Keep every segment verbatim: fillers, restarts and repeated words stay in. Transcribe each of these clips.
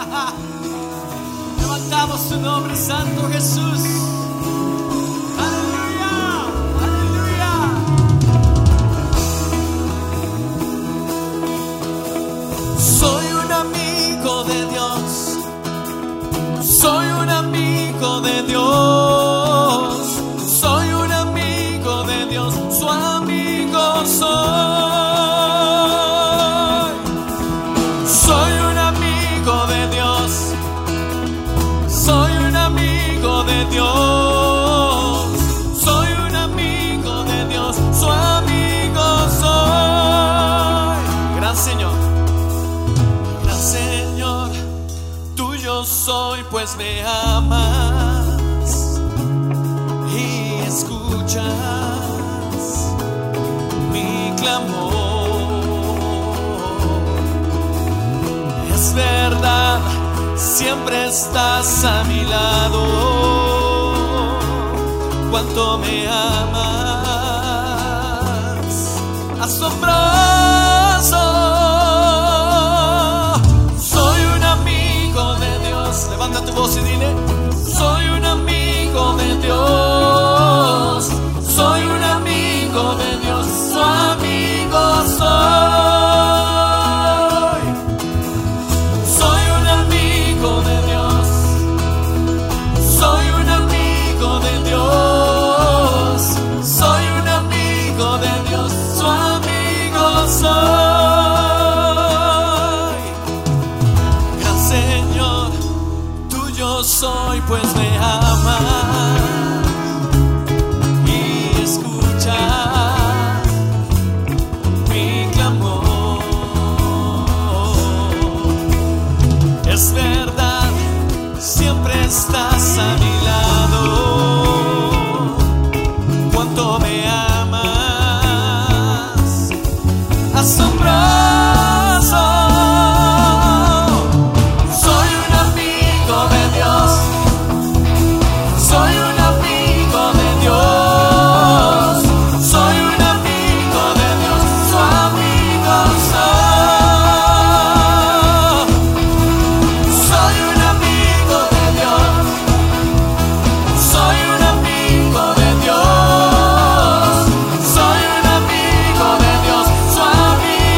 Levantamos tu nombre santo, Jesús. Aleluya, aleluya. Soy un amigo de Dios. Soy un amigo de Dios. Soy un amigo de Dios. Su amigo soy. Soy un amigo de Dios. Soy un amigo de Dios. Soy un amigo de Dios. Su amigo soy. Gran Señor. Gran Señor. Tuyo soy, pues me amas y escuchas mi clamor. Es verdad, siempre estás a mi lado. Cuánto me amas, asombroso. Levanta tu voz y dile: soy un amigo de Dios. Soy un amigo de Dios. Su amigo soy. Soy un amigo de Dios. Soy un amigo de Dios. Soy un amigo de Dios. Su amigo soy. Soy, pues me amas y escuchas mi clamor. Es verdad, siempre estás a mi lado. Cuánto me amas, asombroso. Soy un amigo de Dios. Soy un amigo de Dios. Su amigo soy. Soy un amigo de Dios. Soy un amigo de Dios. Soy un amigo de Dios. Su amigo.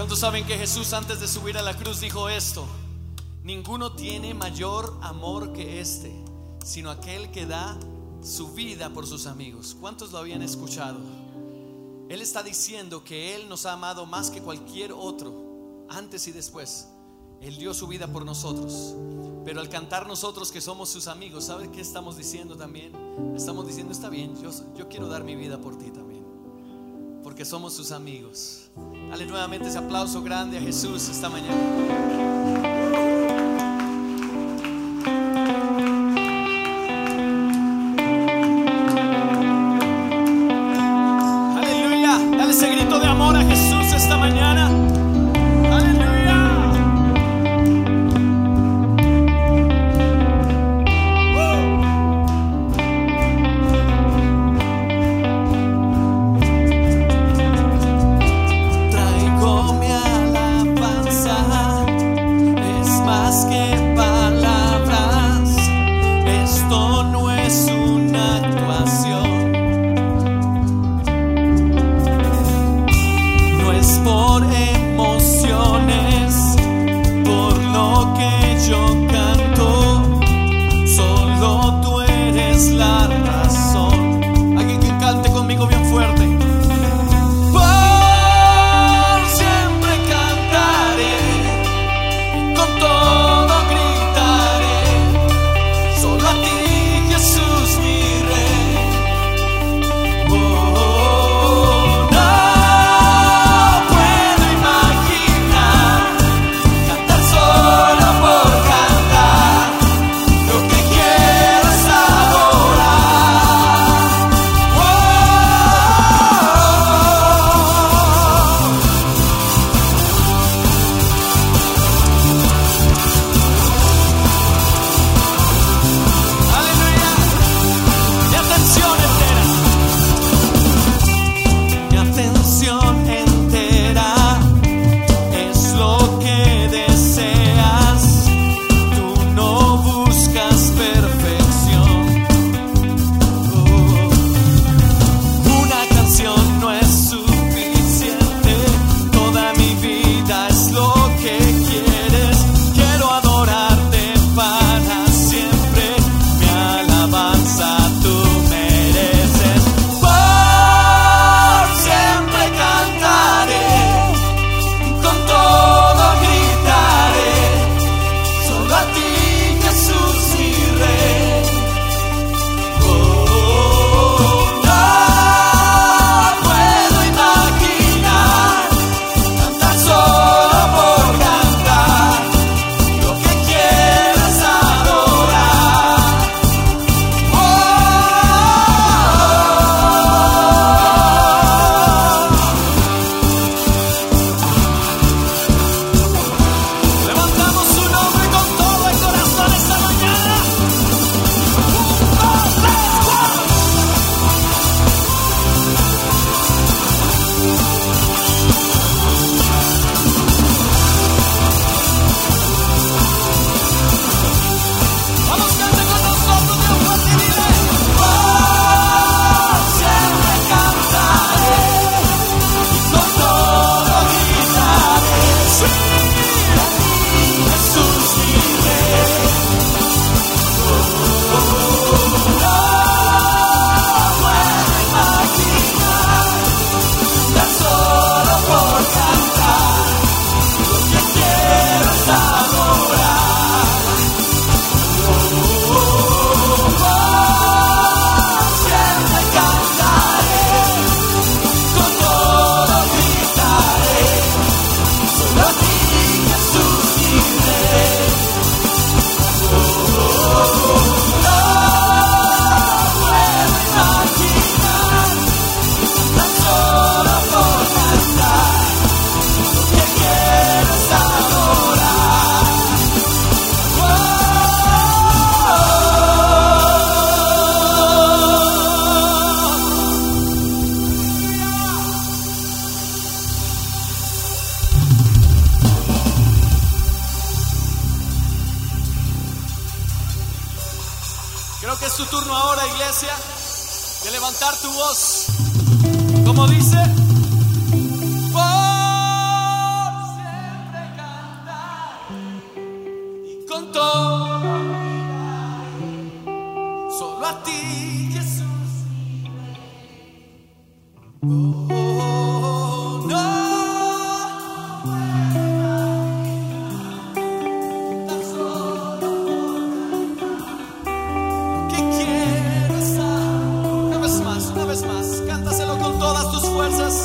¿Cuántos saben que Jesús antes de subir a la cruz dijo esto? Ninguno tiene mayor amor que este, sino aquel que da su vida por sus amigos. ¿Cuántos lo habían escuchado? Él está diciendo que Él nos ha amado más que cualquier otro, antes y después. Él dio su vida por nosotros. Pero al cantar nosotros que somos sus amigos, ¿sabe qué estamos diciendo también? Estamos diciendo, está bien, yo, yo quiero dar mi vida por ti también, porque somos sus amigos. Dale nuevamente ese aplauso grande a Jesús esta mañana. Ese grito de amor a Jesús esta mañana. Aleluya. Uh. Traigo mi alabanza, es más que palabras. Esto no es una actuación. Por emociones, por lo que yo canto, solo tú eres la razón. Alguien que cante conmigo bien fuerte. Por siempre cantaré, con todo gritaré, solo a ti, Jesús, mi Rey. Oh, Creo que es tu turno ahora, iglesia, de levantar tu voz. Como dice, por con todo. Solo a ti, Jesús. Oh, oh, no. Tan solo lo que quiero es amar. Una vez más, una vez más, cántaselo con todas tus fuerzas.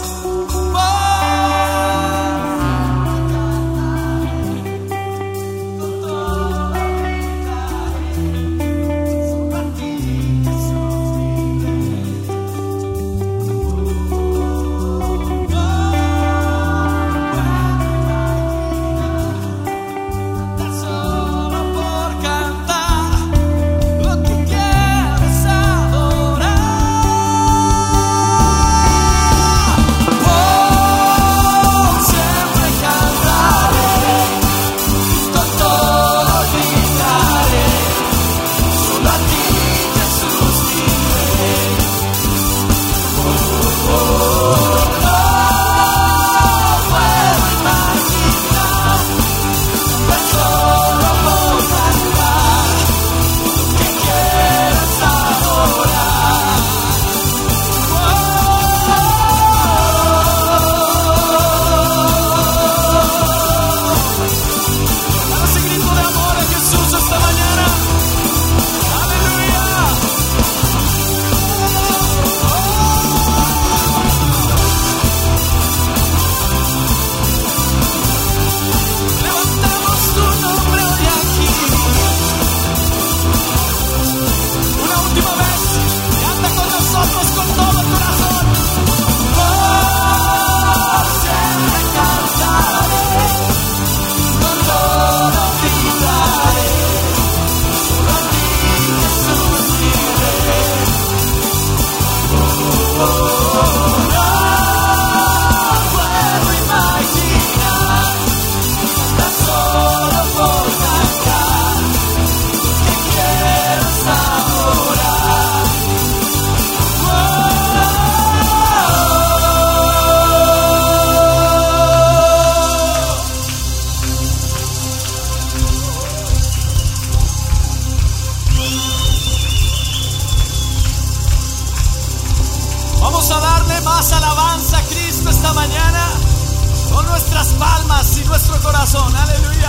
Vamos a darle más alabanza a Cristo esta mañana con nuestras palmas y nuestro corazón. Aleluya.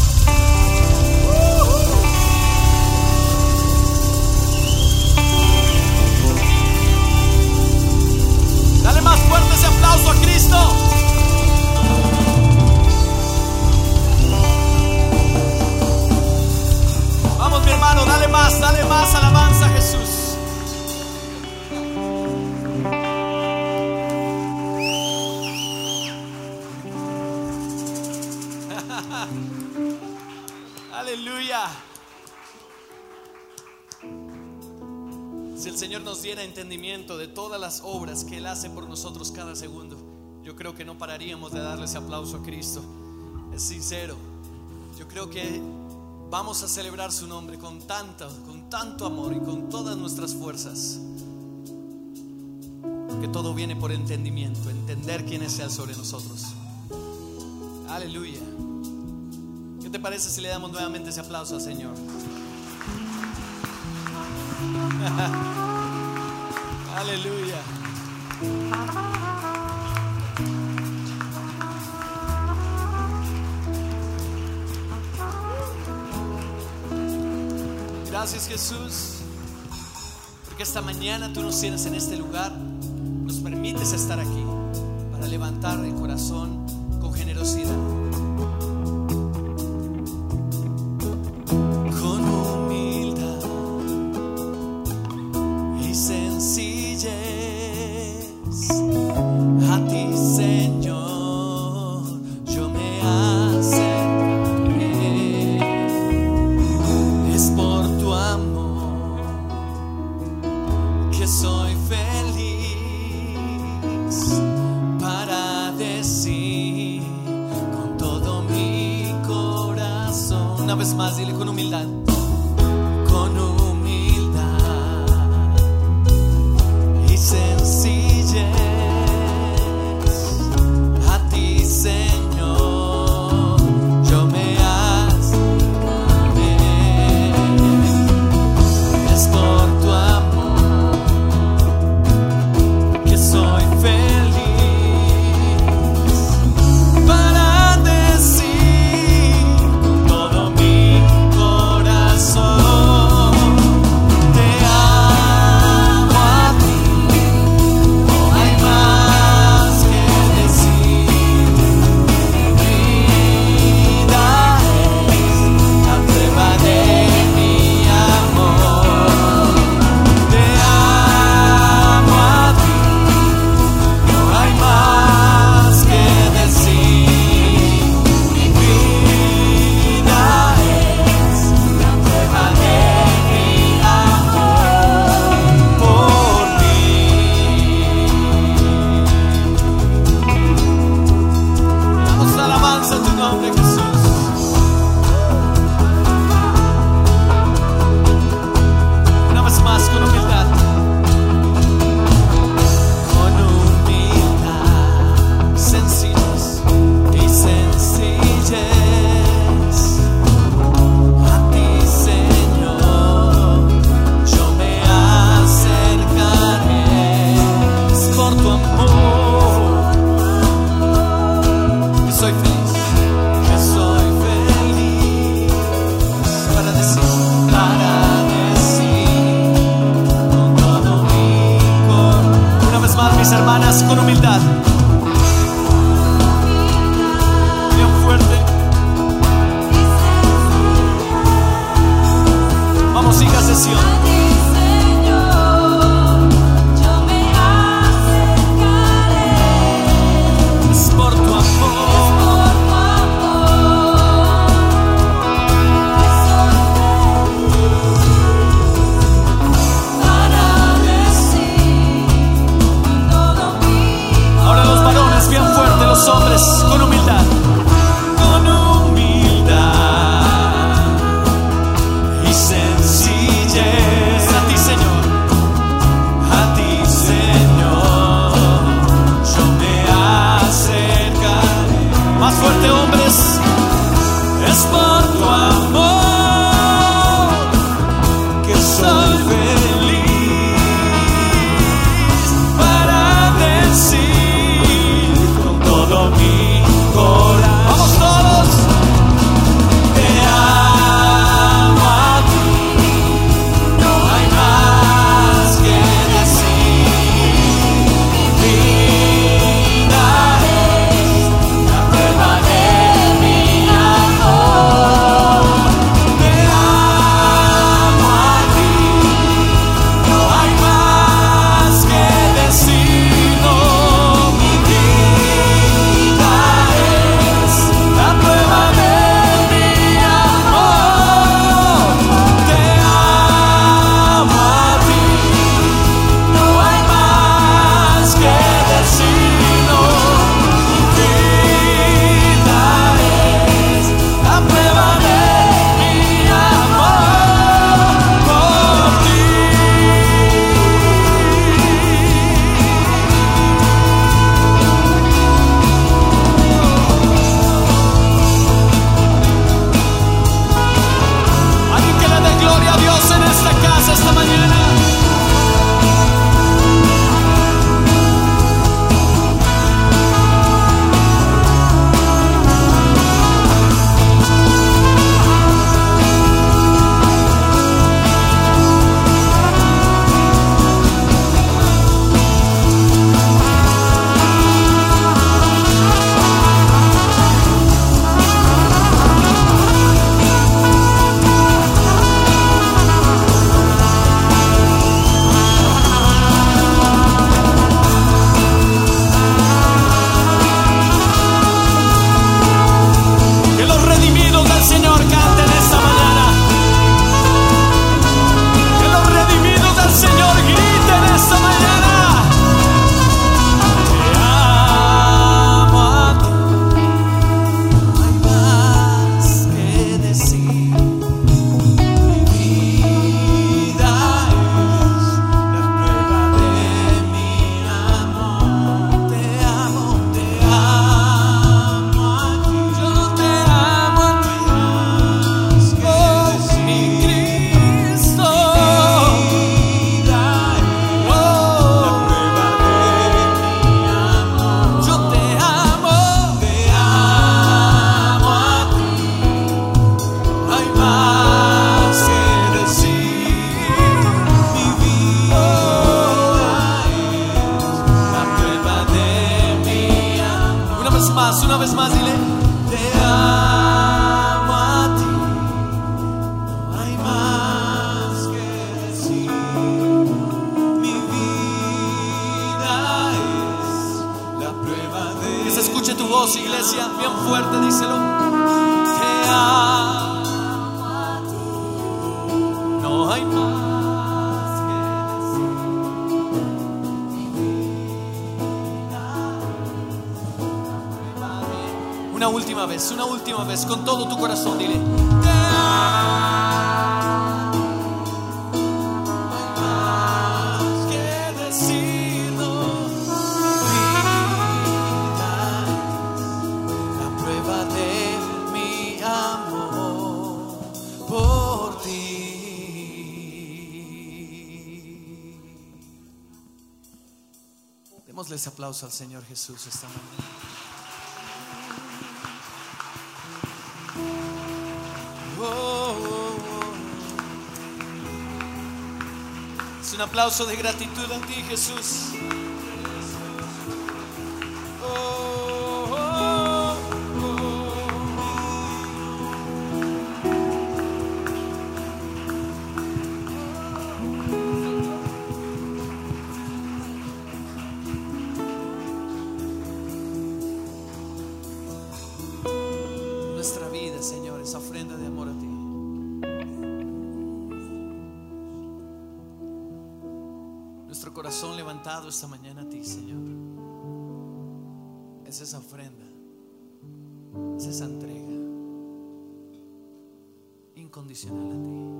Dale más fuerte ese aplauso a Cristo. Vamos, mi hermano, dale más, dale más alabanza a Jesús. Aleluya. Si el Señor nos diera entendimiento de todas las obras que Él hace por nosotros cada segundo, yo creo que no pararíamos de darle ese aplauso a Cristo. Es sincero. Yo creo que vamos a celebrar su nombre con tanto, con tanto amor y con todas nuestras fuerzas. Que todo viene por entendimiento, entender quién es Él sobre nosotros. Aleluya. ¿Qué te parece si le damos nuevamente ese aplauso al Señor? Aleluya. Gracias, Jesús, porque esta mañana tú nos tienes en este lugar, nos permites estar aquí para levantar el corazón con generosidad. Una vez más, dile con humildad. Con humildad y sencillez a ti, Señor, yo me acercaré. nombres, es por tu amor que soy feliz, para decir con todo mi corazón. Vamos todos. Te amo a ti, no hay más que decir. Mi vida es la prueba de mi amor. Te amo a ti, no hay más que decir. No, mi vida es la prueba de mi amor. Te amo a ti, no hay más que decir. No, mi vida es la prueba de mi amor por ti. Alguien que le dé gloria a Dios en esta casa esta mañana. Que los redimidos del Señor canten esta mañana. Que los redimidos del Señor griten esta mañana. Te amo a ti, no hay más que decir. Mi vida es la prueba de mi amor. Te amo, te amo a ti. Yo te amo a ti más que mi Cristo. Mi vida es la prueba de mi amor. Yo te amo, te amo a ti. No hay más que decir. Mi vida es la prueba de mi amor. Una vez más, una vez más, dile. Te amo a ti, no hay más que decir. Mi vida es la prueba de. Que se escuche tu voz, iglesia, bien fuerte, díselo. Te amo a ti, no hay más que decir. Mi vida es la prueba de. Una última vez, una última vez, con todo tu corazón, dile. Te amo, no hay más que decir. No, mi vida es la prueba de mi amor por ti. Démosle ese aplauso al Señor Jesús esta mañana. Oh, oh, oh. Es un aplauso de gratitud a ti, Jesús. Oh, oh, oh. Nuestra vida, Señor, es ofrenda de amor a ti. Nuestro corazón levantado esta mañana a ti, Señor, es esa ofrenda, es esa entrega incondicional a ti.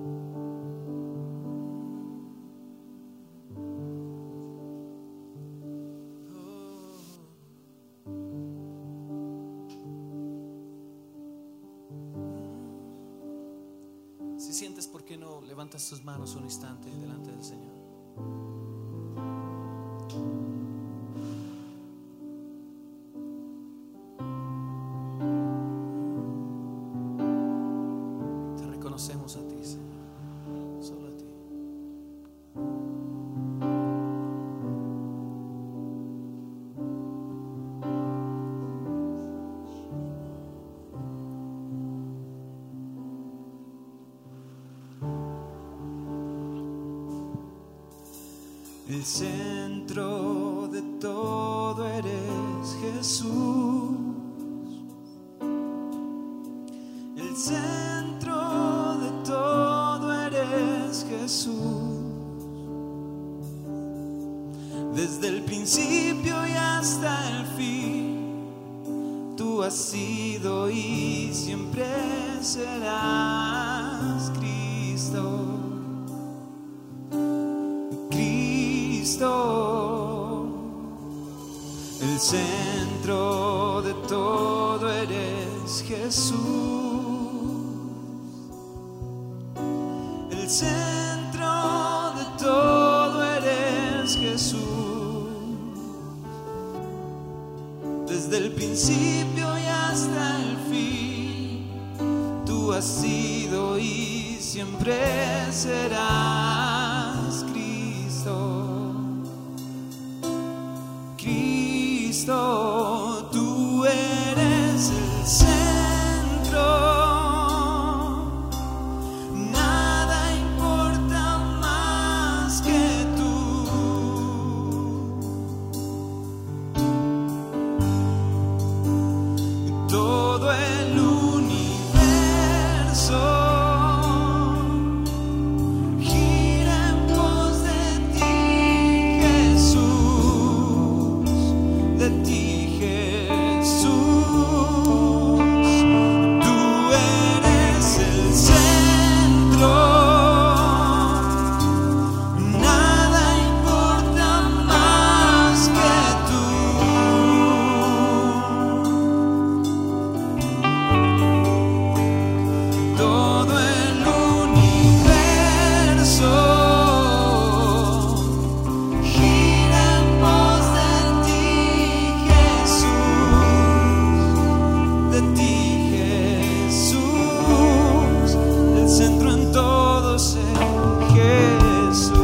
Si sientes, ¿por qué no levantas tus manos un instante delante del Señor? Te reconocemos a ti, Señor, solo a ti. El centro de todo eres Jesús. El centro de todo eres Jesús. Desde el principio y hasta el fin, tú has sido y siempre serás Cristo. El centro de todo eres Jesús. El centro de todo eres Jesús. Desde el principio y hasta el fin, tú has sido y siempre serás Cristo. Cristo, tú eres el centro, nada importa más que tú. Todo el universo gira en pos de ti, Jesús. De ti, Jesús, tú eres el centro, nada importa más que tú. Todo el universo gira en pos de ti, de ti, Jesús. El centro en todo es Jesús.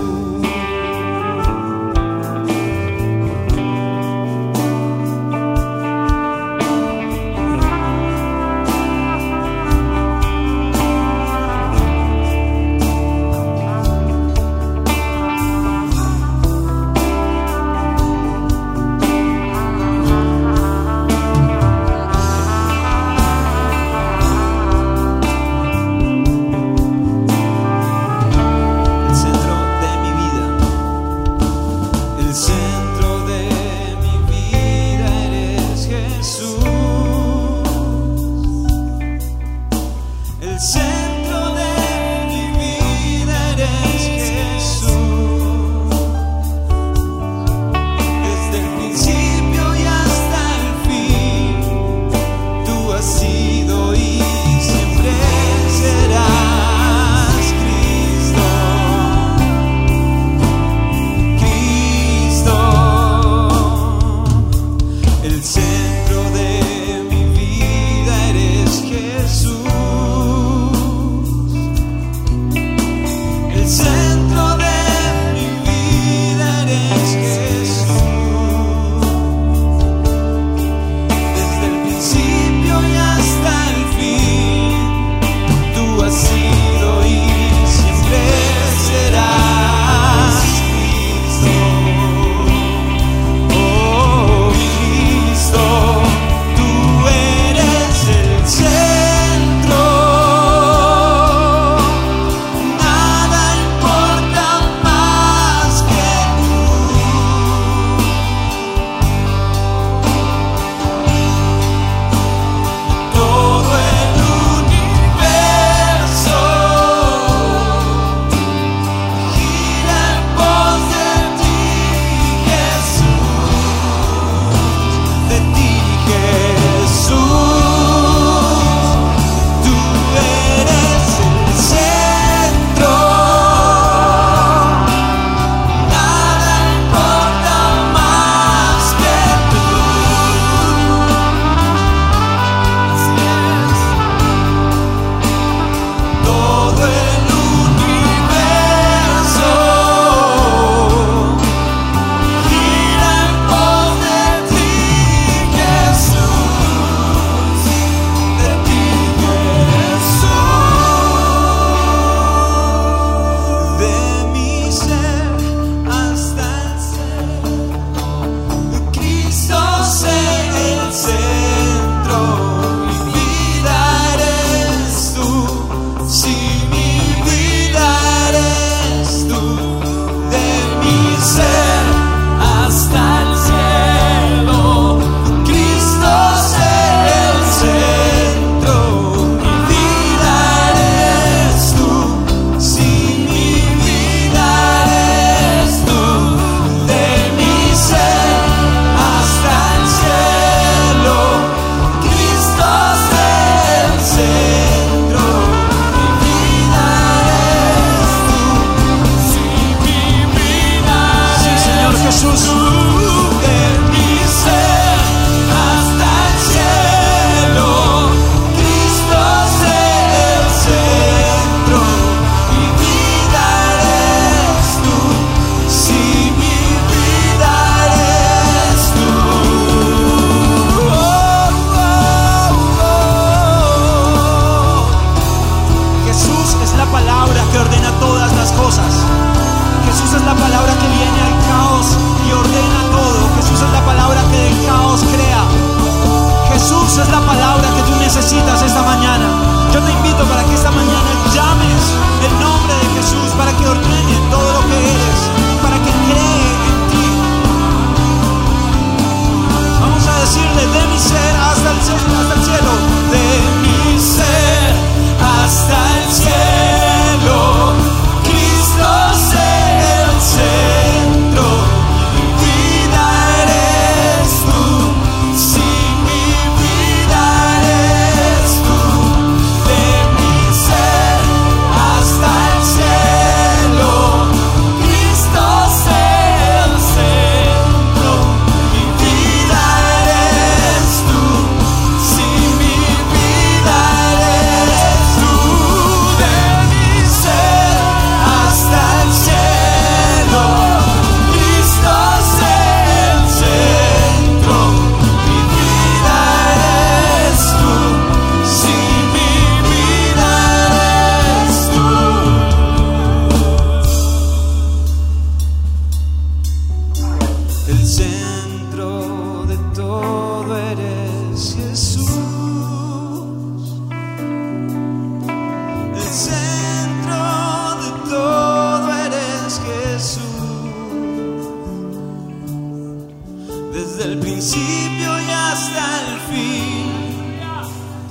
Desde el principio y hasta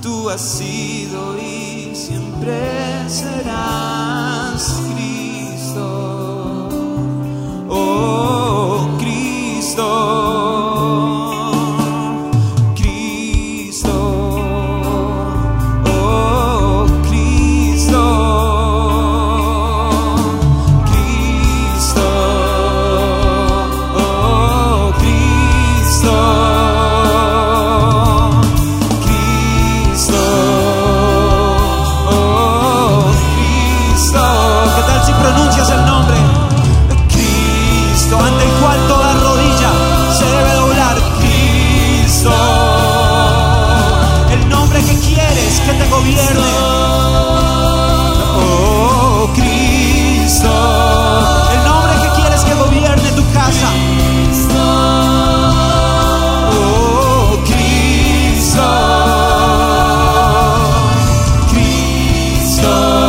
Tú has sido y siempre serás Cristo. Oh, Cristo, Cristo, oh, Cristo, Cristo, oh, Cristo. Pronuncias el nombre Cristo, ante el cual toda rodilla se debe doblar. Cristo, el nombre que quieres que te gobierne. Oh, Cristo, el nombre que quieres que gobierne tu casa. Oh, Cristo, Cristo.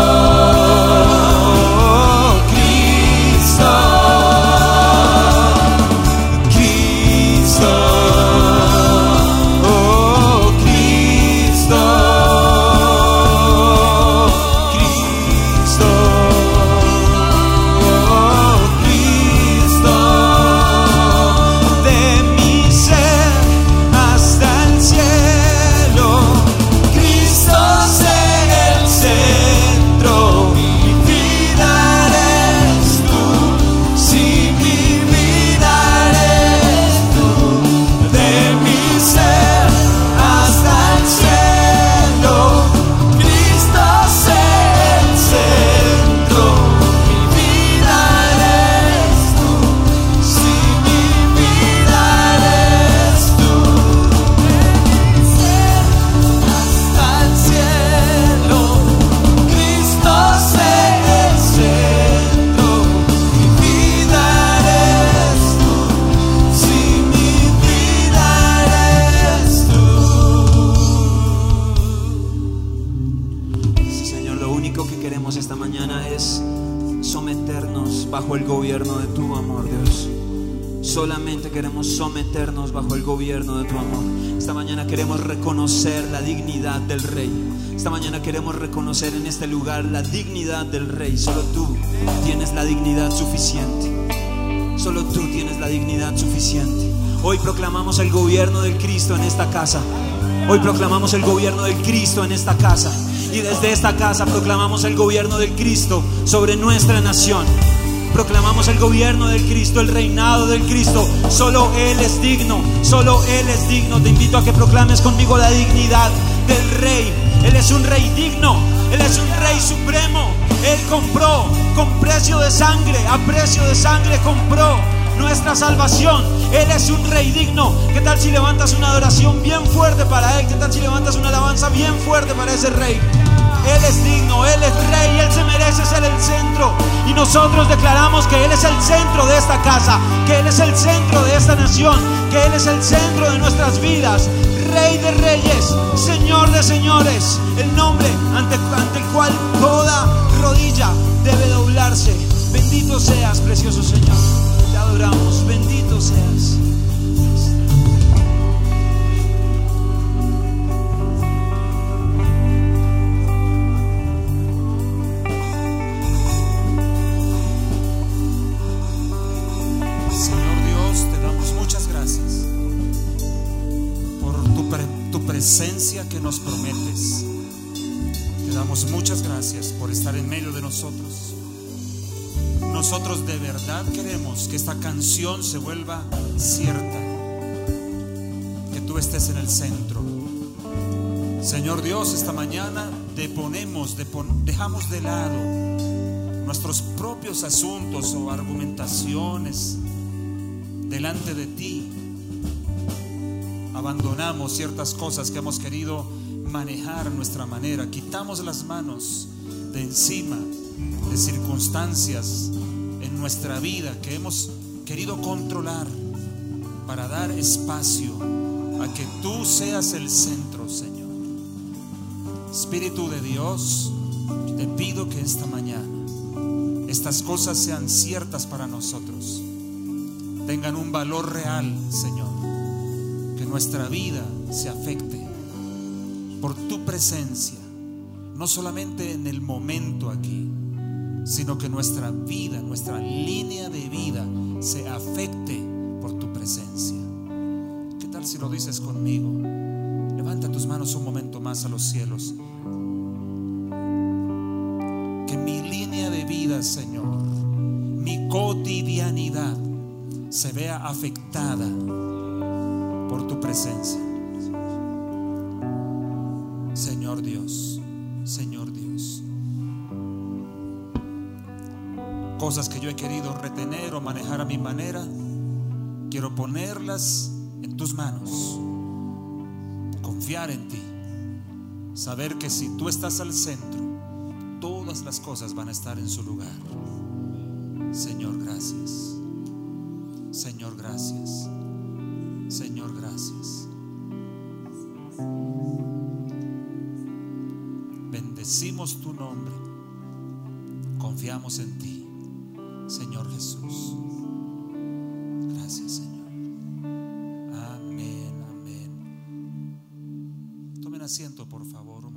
Bajo el gobierno de tu amor, Dios. Solamente queremos someternos bajo el gobierno de tu amor. Esta mañana queremos reconocer la dignidad del Rey. Esta mañana queremos reconocer en este lugar la dignidad del Rey. Solo tú tienes la dignidad suficiente. Solo tú tienes la dignidad suficiente. Hoy proclamamos el gobierno del Cristo en esta casa. Hoy proclamamos el gobierno del Cristo en esta casa. Y desde esta casa proclamamos el gobierno del Cristo sobre nuestra nación. Proclamamos el gobierno del Cristo, el reinado del Cristo. Solo Él es digno, solo Él es digno. Te invito a que proclames conmigo la dignidad del Rey. Él es un Rey digno, Él es un Rey supremo. Él compró con precio de sangre, a precio de sangre compró nuestra salvación. Él es un Rey digno. ¿Qué tal si levantas una adoración bien fuerte para Él? ¿Qué tal si levantas una alabanza bien fuerte para ese Rey? Él es digno, Él es Rey, Él se merece ser el centro. Y nosotros declaramos que Él es el centro de esta casa, que Él es el centro de esta nación, que Él es el centro de nuestras vidas. Rey de reyes, Señor de señores, el nombre ante, ante el cual toda rodilla debe doblarse. Bendito seas, precioso Señor. Te adoramos, bendito seas. Presencia que nos prometes. Te damos muchas gracias por estar en medio de nosotros. Nosotros de verdad queremos que esta canción se vuelva cierta, que tú estés en el centro. Señor Dios, esta mañana deponemos, depon, dejamos de lado nuestros propios asuntos o argumentaciones delante de ti. Abandonamos ciertas cosas que hemos querido manejar a nuestra manera. Quitamos las manos de encima de circunstancias en nuestra vida que hemos querido controlar para dar espacio a que tú seas el centro, Señor. Espíritu de Dios, te pido que esta mañana estas cosas sean ciertas para nosotros, tengan un valor real, Señor. Que nuestra vida se afecte por tu presencia, no solamente en el momento aquí, sino que nuestra vida, nuestra línea de vida se afecte por tu presencia. ¿Qué tal si lo dices conmigo? Levanta tus manos un momento más a los cielos. Que mi línea de vida, Señor, mi cotidianidad se vea afectada por tu presencia. Señor Dios, Señor Dios. Cosas que yo he querido retener o manejar a mi manera, quiero ponerlas en tus manos. Confiar en ti. Saber que si tú estás al centro, todas las cosas van a estar en su lugar. Señor, gracias. Señor, gracias. Señor, gracias. Bendecimos tu nombre. Confiamos en ti, Señor Jesús. Gracias, Señor. Amén, amén. Tomen asiento, por favor.